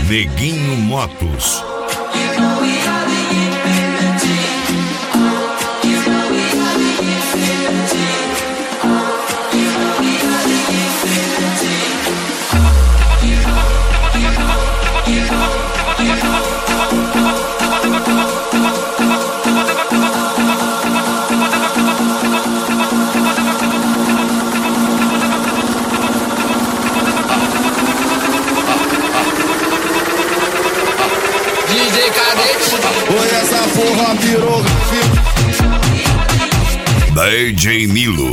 Neguinho Motos. Oi, essa porra virou DJ Milo.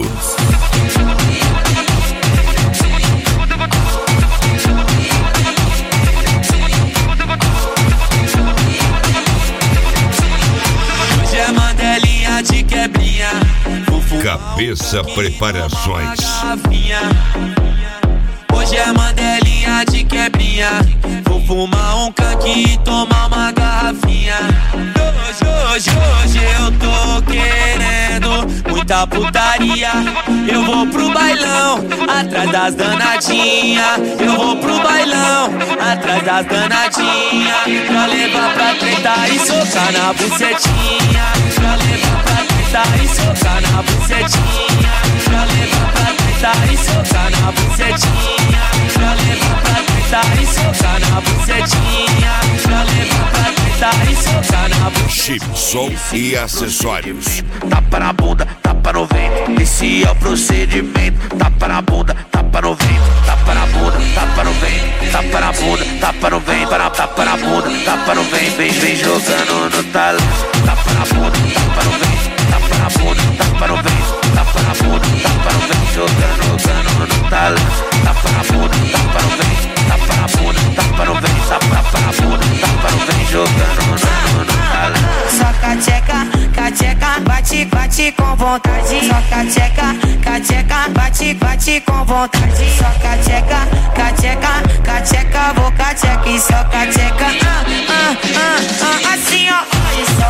Hoje é mandelinha de quebrinha. Cabeça Preparações. Hoje é mandelinha de quebrinha. Vou fumar um canque e tomar uma garrafinha. Hoje eu tô querendo muita putaria. Eu vou pro bailão, atrás das danadinhas. Eu vou pro bailão, atrás das danadinhas. Pra levar pra treta e socar na bucetinha. Pra levar pra treta e socar na bucetinha. Pra levar pra treta e socar na bucetinha. Pra levar pra treta e socar na bucetinha. Pra levar pra treta e socar na bucetinha. Chip, som e acessórios. Tapa na bunda, tapa no vento. Esse é o procedimento. Tapa na bunda, tapa no vento. Tapa na bunda, tapa no vento. Tapa na bunda, tapa no vento. Tapa na bunda, tapa no vento. Vem jogando no talo. Tapa na bunda, tapa no vento. Tapa na bunda, tapa no vento. Tapa na bunda, tapa no vento. Jogando no talo. Tapa na bunda, tapa no vento. Tapa na bunda, tapa no vento. Tapa na bunda, tapa no vento. Jogando no talo. Só cateca, bate com vontade. Só cateca, bate com vontade. Só cateca, vou cateca e só cateca. Assim ó, olha só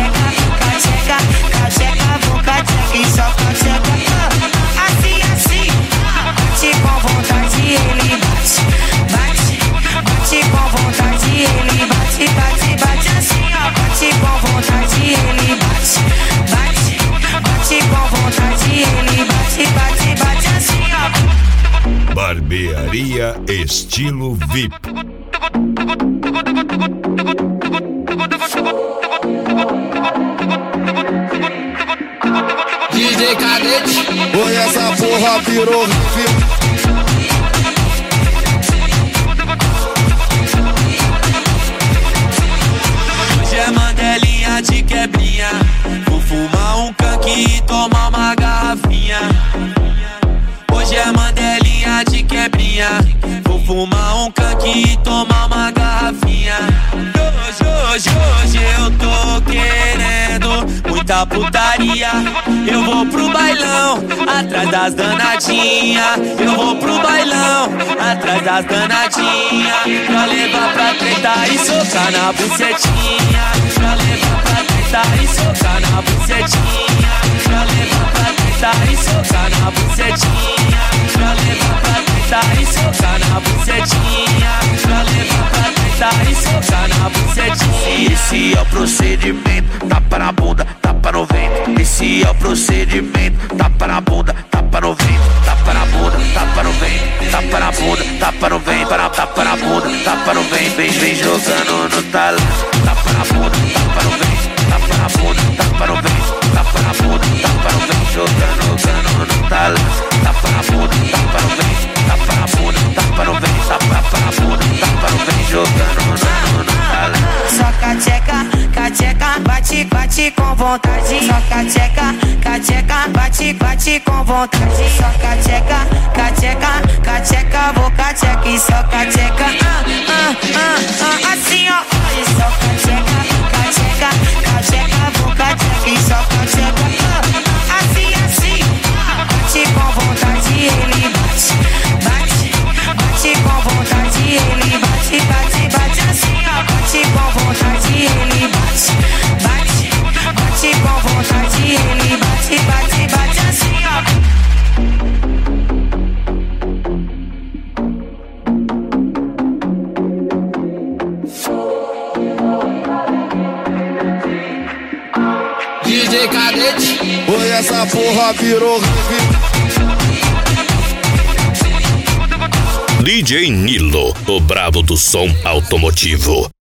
cateca, vou cateca e só cateca. Assim, bate com vontade, ele bate com vontade, ele bate assim ó, bate com vontade, ele bate com vontade, ele bate assim ó. Barbearia estilo VIP. DJ Cadete. Oi, essa porra virou Hoje é mandelinha de quebrinha. Vou fumar um canque e tomar uma garrafinha. Hoje é mandelinha de quebrinha. Vou fumar um canque e tomar uma garrafinha. Hoje eu tô querendo muita putaria. Eu vou pro bailão, atrás das danadinhas. Eu vou pro bailão, atrás das danadinhas. Pra levar pra treta e socar na bucetinha. Pra levar pra treta e socar na bucetinha. Pra levar pra treta e socar na bucetinha. Pra levar pra treta e socar na bucetinha. Pra levar pra treta e socar na bucetinha. Esse é o procedimento. Tapa na bunda, tapa no vento. Esse é o procedimento. Tapa na bunda, tapa no vento. Tapa na bunda, tapa no vento. Tapa na bunda, tapa no vento. Tapa na bunda, tapa no vento. Vem jogando no talo. Tapa na bunda, tapa no vento. Tapa na bunda, tapa no vento. Tapa na bunda, tapa no vento. Jogando no talo. Tapa na bunda, tapa no vento. Tapa na bunda, tapa no vento. Tapa na bunda, tapa no vento. Jogando no talo. Só cateca, bate com vontade. Só cateca, bate com vontade. Só cateca, vou cateca e só cateca. Assim ó, olha só cateca, vou cateca e só cateca. Assim, bate com vontade, ele bate com vontade, ele bate assim ó, bate com vontade, ele bate com vontade, ele bate assim ó. DJ Cadete. Oi, essa porra virou DJ Nilo, o brabo do som automotivo.